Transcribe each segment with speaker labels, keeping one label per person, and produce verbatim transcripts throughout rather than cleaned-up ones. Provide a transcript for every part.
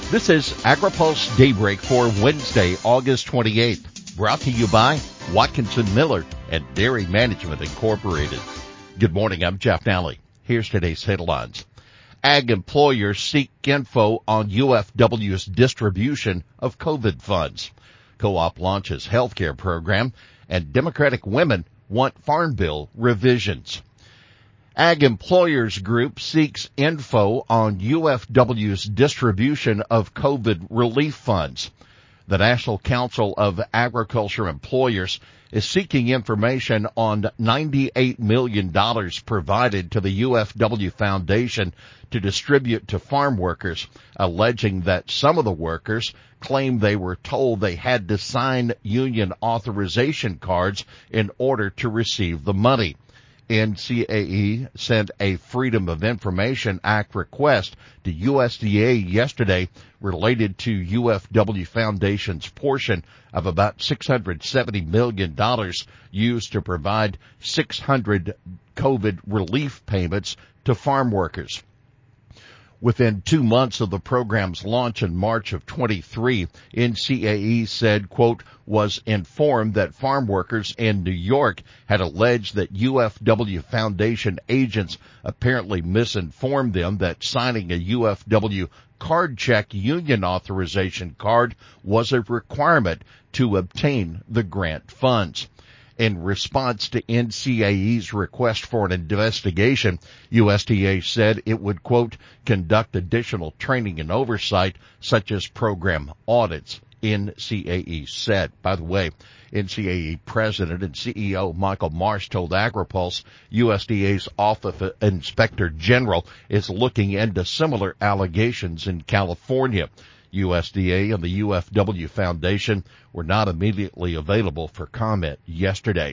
Speaker 1: This is AgriPulse Daybreak for Wednesday, August twenty-eighth, brought to you by Watkinson Miller and Dairy Management Incorporated. Good morning, I'm Jeff Nally. Here's today's headlines. Ag employers seek info on U F W's distribution of COVID funds. Co-op launches healthcare program, and Democratic women want Farm Bill revisions. Ag Employers Group seeks info on U F W's distribution of COVID relief funds. The National Council of Agriculture Employers is seeking information on ninety-eight million dollars provided to the U F W Foundation to distribute to farm workers, alleging that some of the workers claim they were told they had to sign union authorization cards in order to receive the money. N C A E sent a Freedom of Information Act request to U S D A yesterday related to U F W Foundation's portion of about six hundred seventy million dollars used to provide six hundred COVID relief payments to farm workers. Within two months of the program's launch in March of twenty-three, N C A E said, quote, was informed that farm workers in New York had alleged that U F W Foundation agents apparently misinformed them that signing a U F W card check union authorization card was a requirement to obtain the grant funds. In response to N C A E's request for an investigation, U S D A said it would, quote, conduct additional training and oversight, such as program audits, N C A E said. By the way, N C A E President and C E O Michael Marsh told AgriPulse U S D A's Office of Inspector General is looking into similar allegations in California. U S D A and the U F W Foundation were not immediately available for comment yesterday.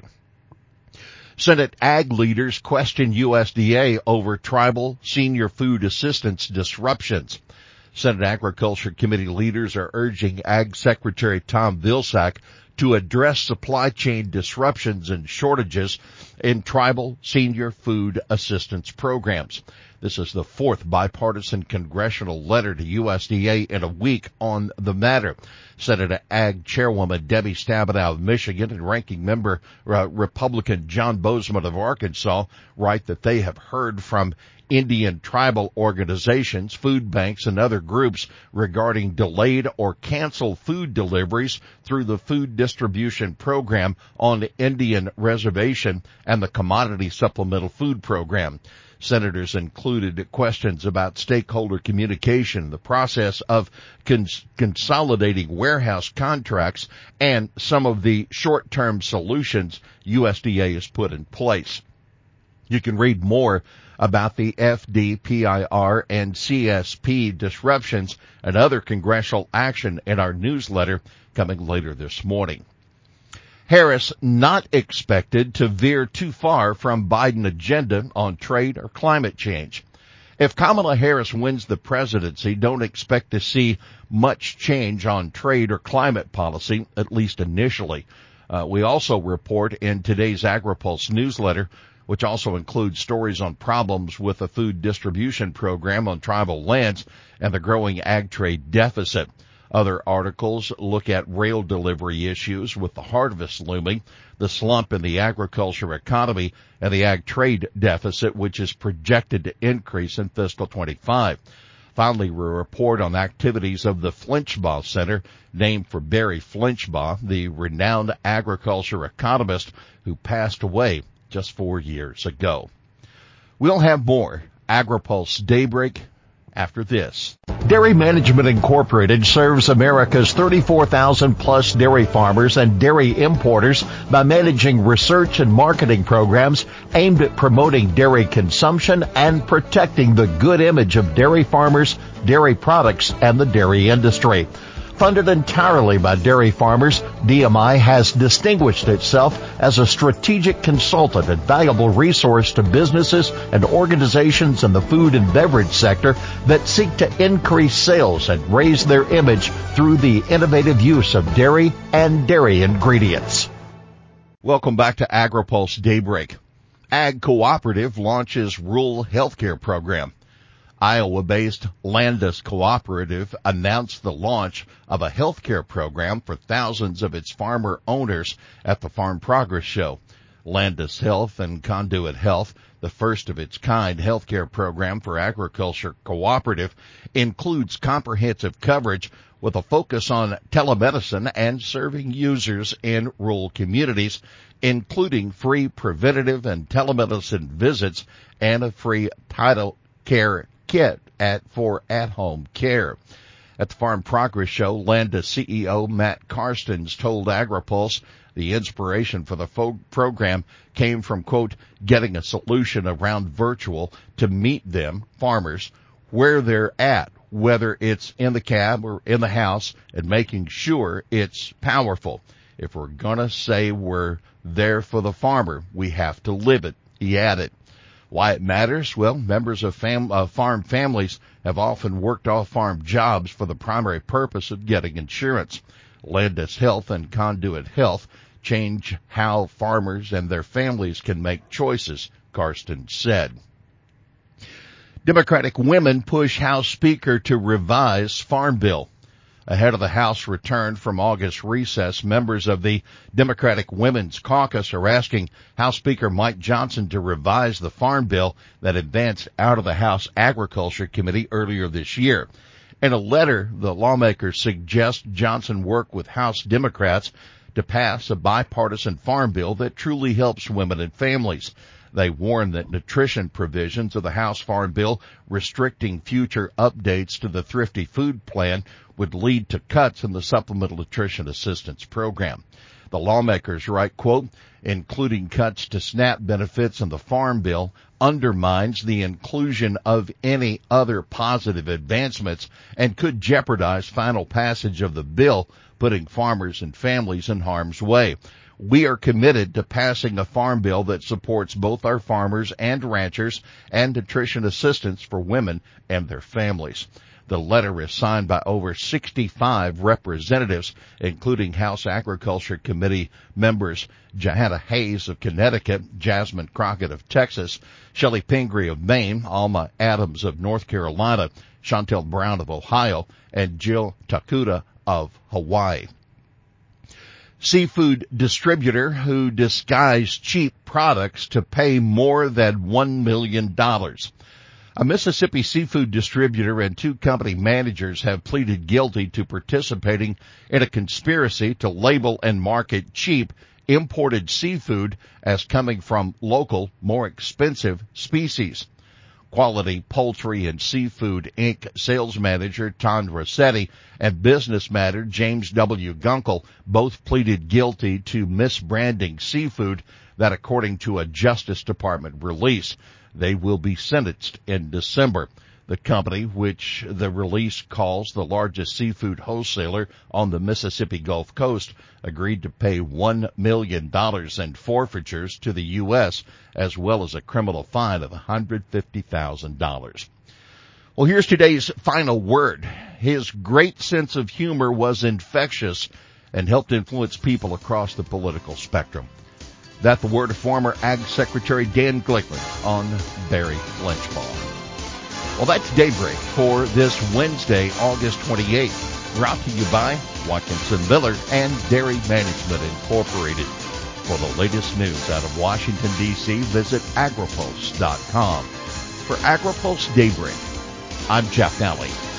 Speaker 1: Senate ag leaders question U S D A over tribal senior food assistance disruptions. Senate Agriculture Committee leaders are urging Ag Secretary Tom Vilsack to address supply chain disruptions and shortages in tribal senior food assistance programs. This is the fourth bipartisan congressional letter to U S D A in a week on the matter. Senate Ag Chairwoman Debbie Stabenow of Michigan and Ranking Member uh, Republican John Bozeman of Arkansas write that they have heard from Indian tribal organizations, food banks, and other groups regarding delayed or canceled food deliveries through the food distribution program on the Indian reservation and the Commodity Supplemental Food Program. Senators included questions about stakeholder communication, the process of cons- consolidating warehouse contracts, and some of the short-term solutions U S D A has put in place. You can read more about the F D, P I R, and C S P disruptions and other congressional action in our newsletter coming later this morning. Harris not expected to veer too far from Biden agenda on trade or climate change. If Kamala Harris wins the presidency, don't expect to see much change on trade or climate policy, at least initially. Uh, we also report in today's AgriPulse newsletter, which also includes stories on problems with the food distribution program on tribal lands and the growing ag trade deficit. Other articles look at rail delivery issues with the harvest looming, the slump in the agriculture economy, and the ag trade deficit, which is projected to increase in fiscal twenty-five. Finally, we report on activities of the Flinchbaugh Center, named for Barry Flinchbaugh, the renowned agriculture economist who passed away just four years ago. We'll have more AgriPulse Daybreak after this. Dairy Management Incorporated serves America's thirty-four thousand plus dairy farmers and dairy importers by managing research and marketing programs aimed at promoting dairy consumption and protecting the good image of dairy farmers, dairy products, and the dairy industry. Funded entirely by dairy farmers, D M I has distinguished itself as a strategic consultant and valuable resource to businesses and organizations in the food and beverage sector that seek to increase sales and raise their image through the innovative use of dairy and dairy ingredients. Welcome back to AgriPulse Daybreak. Ag Cooperative launches rural healthcare program. Iowa-based Landis Cooperative announced the launch of a healthcare program for thousands of its farmer owners at the Farm Progress Show. Landis Health and Conduit Health, the first of its kind healthcare program for agriculture cooperative, includes comprehensive coverage with a focus on telemedicine and serving users in rural communities, including free preventative and telemedicine visits and a free title care kit at for at-home care. At the Farm Progress Show, Landis C E O Matt Karstens told AgriPulse the inspiration for the fo- program came from, quote, getting a solution around virtual to meet them, farmers, where they're at, whether it's in the cab or in the house, and making sure it's powerful. If we're going to say we're there for the farmer, we have to live it, he added. Why it matters? Well, members of fam- uh, farm families have often worked off-farm jobs for the primary purpose of getting insurance. Landis Health and Conduit Health change how farmers and their families can make choices, Karsten said. Democratic women push House Speaker to revise Farm Bill. Ahead of the House return from August recess, members of the Democratic Women's Caucus are asking House Speaker Mike Johnson to revise the Farm Bill that advanced out of the House Agriculture Committee earlier this year. In a letter, the lawmakers suggest Johnson work with House Democrats to pass a bipartisan farm bill that truly helps women and families. They warn that nutrition provisions of the House Farm Bill restricting future updates to the Thrifty Food Plan would lead to cuts in the Supplemental Nutrition Assistance Program. The lawmakers write, quote, including cuts to SNAP benefits in the Farm Bill undermines the inclusion of any other positive advancements and could jeopardize final passage of the bill, putting farmers and families in harm's way. We are committed to passing a farm bill that supports both our farmers and ranchers and nutrition assistance for women and their families. The letter is signed by over sixty-five representatives, including House Agriculture Committee members Johanna Hayes of Connecticut, Jasmine Crockett of Texas, Shelley Pingree of Maine, Alma Adams of North Carolina, Chantel Brown of Ohio, and Jill Takuda of Hawaii. Seafood distributor who disguised cheap products to pay more than one million dollars. A Mississippi seafood distributor and two company managers have pleaded guilty to participating in a conspiracy to label and market cheap imported seafood as coming from local, more expensive species. Quality Poultry and Seafood, Incorporated sales manager Ton Rossetti and business manager James W. Gunkel both pleaded guilty to misbranding seafood that, according to a Justice Department release, they will be sentenced in December. The company, which the release calls the largest seafood wholesaler on the Mississippi Gulf Coast, agreed to pay one million dollars in forfeitures to the U S as well as a criminal fine of one hundred fifty thousand dollars. Well, here's today's final word. His great sense of humor was infectious and helped influence people across the political spectrum. That's the word of former Ag Secretary Dan Glickman on Barry Lynchbaugh. Well, that's Daybreak for this Wednesday, August twenty-eighth, brought to you by Watkinson Miller and Dairy Management Incorporated. For the latest news out of Washington, D C, visit agripulse dot com. For AgriPulse Daybreak, I'm Jeff Nally.